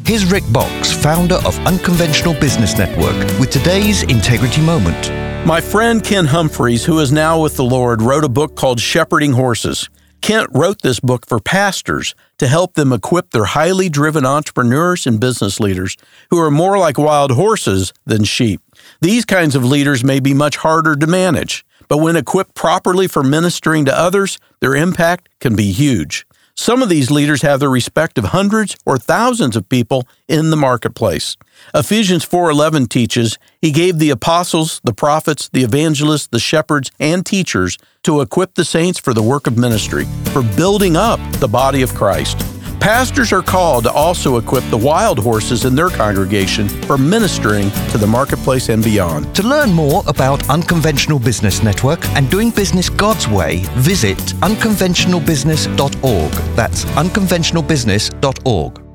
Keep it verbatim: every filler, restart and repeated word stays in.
Here's Rick Box, founder of Unconventional Business Network, with today's Integrity Moment. My friend Ken Humphreys, who is now with the Lord, wrote a book called Shepherding Horses. Kent wrote this book for pastors to help them equip their highly driven entrepreneurs and business leaders who are more like wild horses than sheep. These kinds of leaders may be much harder to manage, but when equipped properly for ministering to others, their impact can be huge. Some of these leaders have the respect of hundreds or thousands of people in the marketplace. Ephesians four eleven teaches, He gave the apostles, the prophets, the evangelists, the shepherds, and teachers to equip the saints for the work of ministry, for building up the body of Christ. Pastors are called to also equip the wild horses in their congregation for ministering to the marketplace and beyond. To learn more about Unconventional Business Network and doing business God's way, visit unconventional business dot org. That's unconventional business dot org.